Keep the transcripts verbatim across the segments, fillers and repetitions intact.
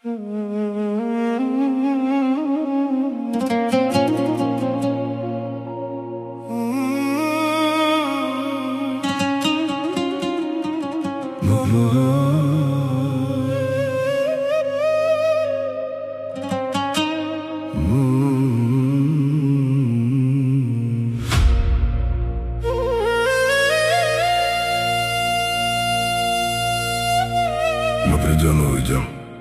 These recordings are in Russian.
Мы придем и уйдем.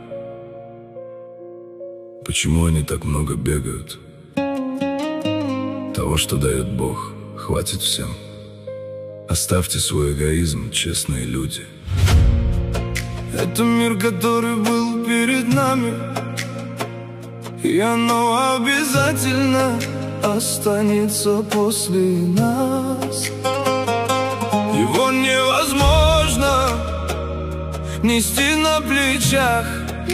Почему они так много бегают? Того, что дает Бог, хватит всем. Оставьте свой эгоизм, честные люди. Это мир, который был перед нами, и оно обязательно останется после нас. Его невозможно нести на плечах.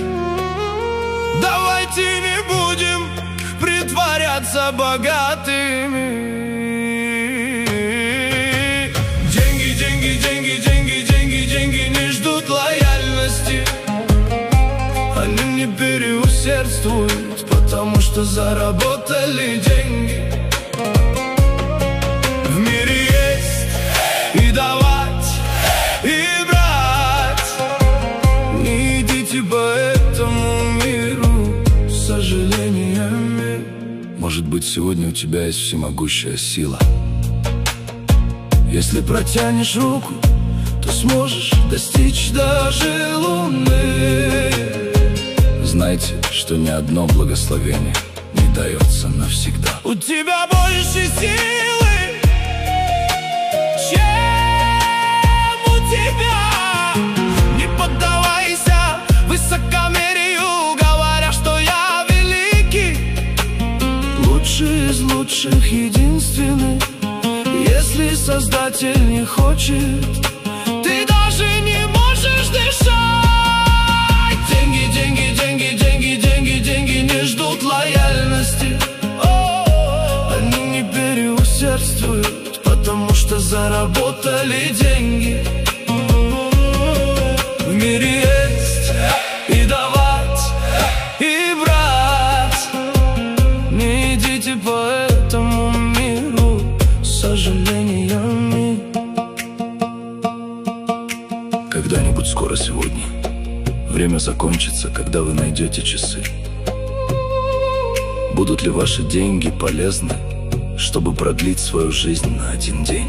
Давайте не будем притворяться богатыми. Деньги, деньги, деньги, деньги, деньги, деньги не ждут лояльности. Они не переусердствуют, потому что заработали деньги. В мире есть и давать, и брать. Не идите по этому миру с сожалениями. Может быть, сегодня у тебя есть всемогущая сила. Если протянешь руку, то сможешь достичь даже Луны. Знайте, что ни одно благословение не дается навсегда. У тебя больше силы, чем у тебя. Не поддавайся высокомерию, говоря, что я великий. Лучший из лучших, единственный. Если Создатель не хочет, ты даже не можешь дышать. Деньги, деньги, деньги, деньги, деньги, деньги не ждут лояльности. Они не переусердствуют, потому что заработали деньги. В мире есть и давать, и брать. Не идите по этому миру с сожалениями. Когда-нибудь скоро сегодня время закончится, когда вы найдете часы. Будут ли ваши деньги полезны, чтобы продлить свою жизнь на один день?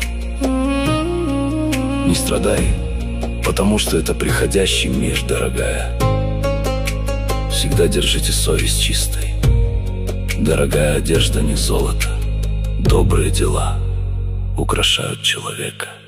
Не страдай, потому что это приходящий мир, дорогая. Всегда держите совесть чистой. Дорогая одежда не золото. Добрые дела украшают человека.